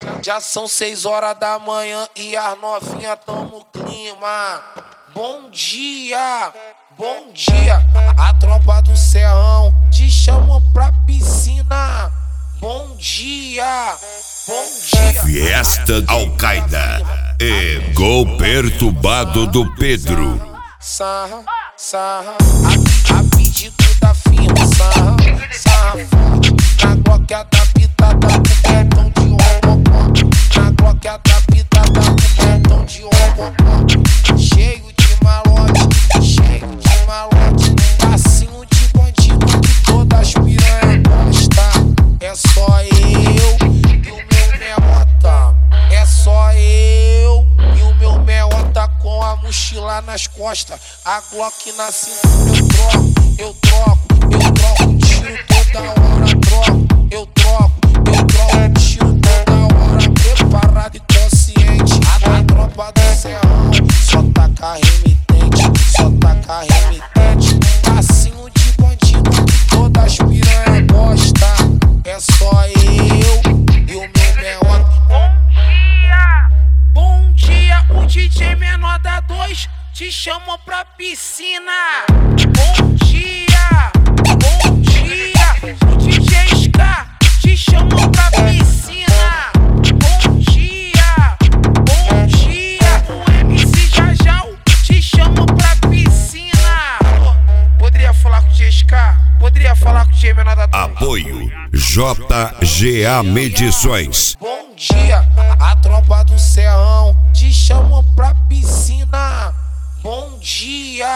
Já são 6 horas da manhã e as novinhas tão no clima. Bom dia, bom dia. A tropa do Serrão te chamou pra piscina. Bom dia, bom dia. Fiesta Al-Qaeda e Gol Perturbado do Pedro. Sarra, sarra, a pedido da firma. Sarra, sarra forte. Na Glock adaptada com cartão de robocó. Na Glock adaptada com cartão de robocó. Cheio de malote, cheio de malote. Passinho de bandido que todas as piranhas gostam. É só eu e o meu meota. É só eu e o meu meota com a mochila nas costas. A Glock na cintura eu troco tiro toda hora, eu troco tiro toda hora. Preparado e consciente, a tropa do Serrão só taca remitente, só taca remitente. Passinho de bandido que todas as piranhas gostam. É só eu e o meu meota. Bom dia, o DJ menor da 2 te chamou pra piscina. Bom dia, o DJ Ska te chamou pra piscina. Bom dia, o MC Jajal te chamou pra piscina. Poderia falar com o DJ Ska? Poderia falar com o DJ menor da 2? Apoio JGA Medições. Bom dia, a tropa do Serrão te chamou pra piscina. Bom dia,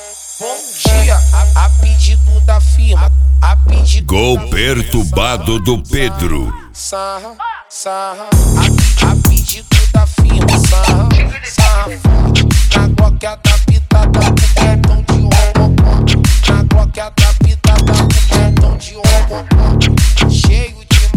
a pedido da firma, a pedido Gol Perturbado do Pedro. Sarra, sarra, a pedido da firma. Sarra, sarra forte. Na Glock adaptada com cartão de robocó. Na Glock adaptada com cartão de robocó. Cheio de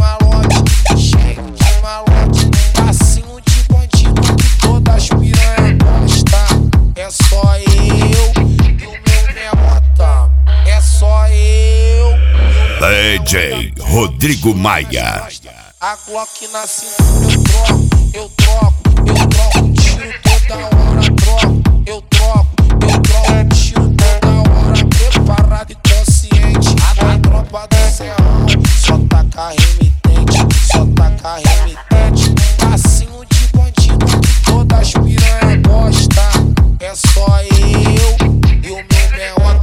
malote, passinho de bandido que todas as piranhas gostam. É só eu e o meu meota. É só eu e o DJ Rodrigo Maia. A Glock na cintura eu troco tiro toda hora. Eu troco tiro toda hora. Preparado e consciente, a tropa do Serrão só taca remitente, só taca remitente. Passinho de bandido que todas as piranhas gostam. É só eu e o meu meota.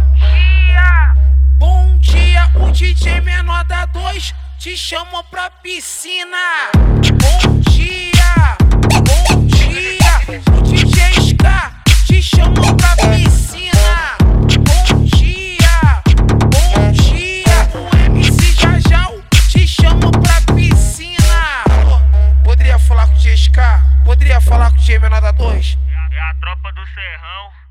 Bom dia, o DJ menor da 2 te chamou pra piscina. Bom dia, o DJ Ska te chamou pra piscina. Bom dia, o MC Jajal te chamou pra piscina. Poderia falar com o DJ Ska? Poderia falar com o DJ menor da 2? É a tropa do Serrão.